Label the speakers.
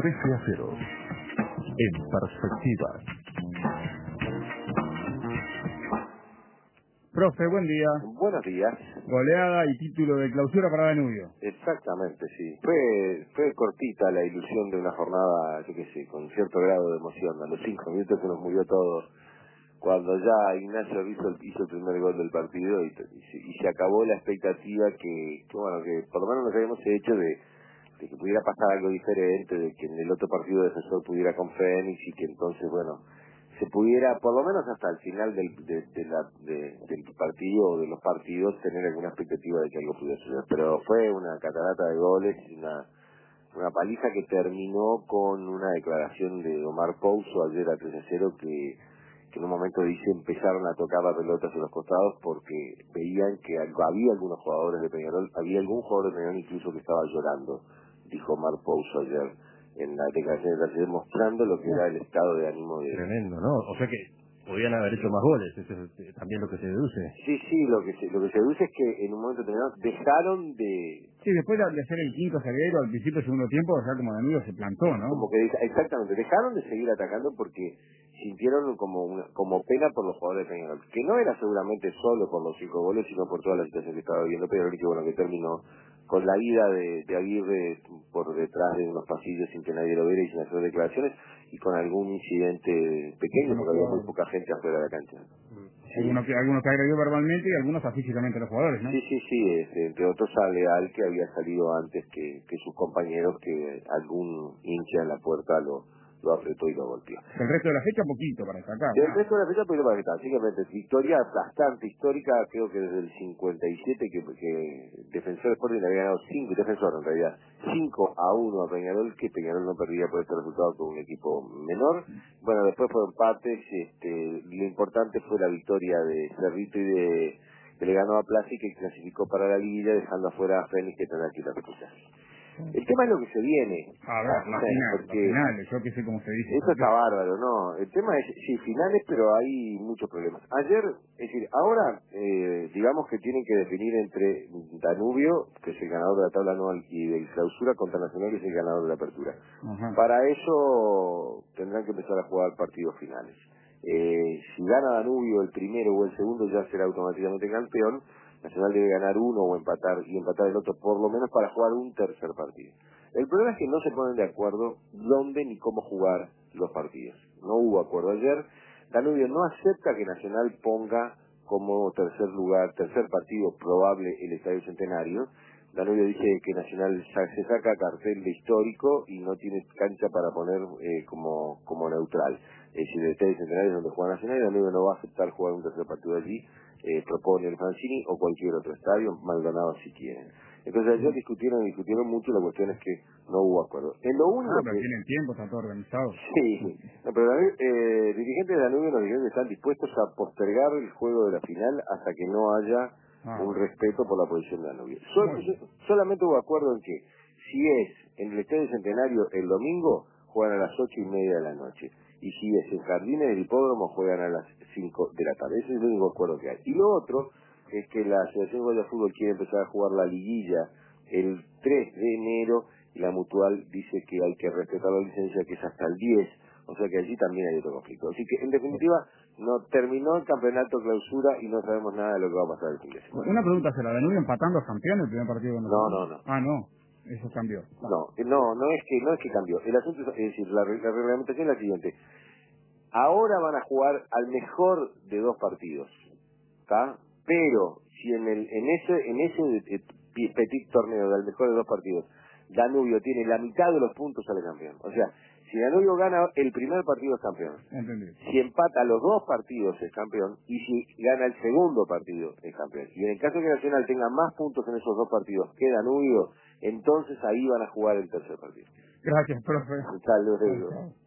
Speaker 1: 13 a 0. En perspectiva.
Speaker 2: Profe, buen día.
Speaker 3: Buenos días.
Speaker 2: Goleada y título de clausura para Danubio.
Speaker 3: Exactamente, sí. Fue cortita la ilusión de una jornada, yo qué sé, con cierto grado de emoción. A los 5 minutos se nos murió todo. Cuando ya Ignacio hizo el primer gol del partido y se acabó la expectativa que por lo menos nos habíamos hecho de que pudiera pasar algo diferente, de que en el otro partido Defensor pudiera con Fénix y que entonces, se pudiera, por lo menos hasta el final del partido o de los partidos, tener alguna expectativa de que algo pudiera suceder. Pero fue una catarata de goles, una paliza que terminó con una declaración de Omar Pouso ayer a 3-0 que en un momento dice empezaron a tocar la pelota hacia los costados porque veían que había algunos jugadores de Peñarol, había algún jugador de Peñarol incluso que estaba llorando, dijo Omar Pouso ayer en la declaración de ayer, mostrando lo que era el estado de ánimo de...
Speaker 4: Tremendo, ¿no? O sea que podían haber hecho más goles, eso es también lo que se deduce.
Speaker 3: Sí, lo que se deduce es que en un momento determinado dejaron de...
Speaker 2: Sí, después de hacer el quinto zaguero al principio del segundo tiempo, ya como Danubio se plantó, ¿no?
Speaker 3: Como que exactamente, dejaron de seguir atacando porque sintieron como pena por los jugadores de Peñarol, que no era seguramente solo por los 5 goles, sino por toda la situación que estaba viviendo Peñarol, y que terminó con la ida de Aguirre por detrás de unos pasillos sin que nadie lo viera y sin hacer declaraciones, y con algún incidente pequeño, porque había muy poca gente afuera de la cancha.
Speaker 2: Sí. Algunos que agredió verbalmente y algunos físicamente a los jugadores, ¿no?
Speaker 3: Sí, entre otros a Leal, que había salido antes que sus compañeros, que algún hincha en la puerta lo apretó y lo golpeó.
Speaker 2: El resto de la fecha poquito para destacar.
Speaker 3: El resto de la fecha poquito para destacar, básicamente victoria bastante histórica, creo que desde el 57 que Defensor Sporting le había ganado 5, Defensor en realidad, 5-1 a Peñarol, que Peñarol no perdía por este resultado con un equipo menor. Bueno, después fueron empates, lo importante fue la victoria de Cerrito y que le ganó a Plaza y que clasificó para la liguilla, dejando afuera a Fénix, que tendrá que ir a recuperar. El tema es lo que se viene.
Speaker 2: A ver, las finales, yo que sé cómo se dice.
Speaker 3: Eso está bárbaro, ¿no? El tema es, sí, finales, pero hay muchos problemas. Ayer, es decir, ahora, digamos que tienen que definir entre Danubio, que es el ganador de la tabla anual, y de clausura, contra Nacional, que es el ganador de la apertura.
Speaker 2: Ajá.
Speaker 3: Para eso tendrán que empezar a jugar partidos finales. Si gana Danubio el primero o el segundo, ya será automáticamente campeón. Nacional debe ganar uno o empatar el otro, por lo menos para jugar un tercer partido. El problema es que no se ponen de acuerdo dónde ni cómo jugar los partidos. No hubo acuerdo ayer. Danubio no acepta que Nacional ponga como tercer partido probable el Estadio Centenario. Danubio dice que Nacional se saca cartel de histórico y no tiene cancha para poner como neutral. Es decir, el Estadio Centenario es donde juega Nacional y Danubio no va a aceptar jugar un tercer partido allí. Propone el Francini o cualquier otro estadio, Maldonado si quieren. Entonces ayer discutieron mucho, la cuestión es que no hubo acuerdo. En lo único
Speaker 2: pero tienen tiempo, está todo organizado.
Speaker 3: Sí, no, pero dirigentes de Danubio nos dijeron que están dispuestos a postergar el juego de la final hasta que no haya un respeto por la posición de Danubio. Solamente hubo acuerdo en que si es en el Estadio Centenario el domingo, juegan a las 8:30 de la noche. Y si es en Jardines del Hipódromo, juegan a las 5 de la tarde. Ese es el único acuerdo que hay. Y lo otro es que la Asociación Uruguaya de Fútbol quiere empezar a jugar la liguilla el 3 de enero y la Mutual dice que hay que respetar la licencia, que es hasta el 10. O sea que allí también hay otro conflicto. Así que, en definitiva, no terminó el campeonato clausura y no sabemos nada de lo que va a pasar el fin de semana.
Speaker 2: Una pregunta, ¿será Danubio empatando a campeón el primer partido?
Speaker 3: No.
Speaker 2: Ah, no. Eso cambió.
Speaker 3: No es que cambió. El asunto es decir, la reglamentación es la siguiente. Ahora van a jugar al mejor de 2 partidos, ¿está? Pero si en ese petit torneo del mejor de 2 partidos, Danubio tiene la mitad de los puntos, sale campeón. O sea, si Danubio gana el primer partido es campeón.
Speaker 2: Entendido.
Speaker 3: Si empata los 2 partidos es campeón, y si gana el segundo partido es campeón. Y en el caso que Nacional tenga más puntos en esos 2 partidos que Danubio, entonces ahí van a jugar el tercer partido.
Speaker 2: Gracias, profe.
Speaker 3: Saludos.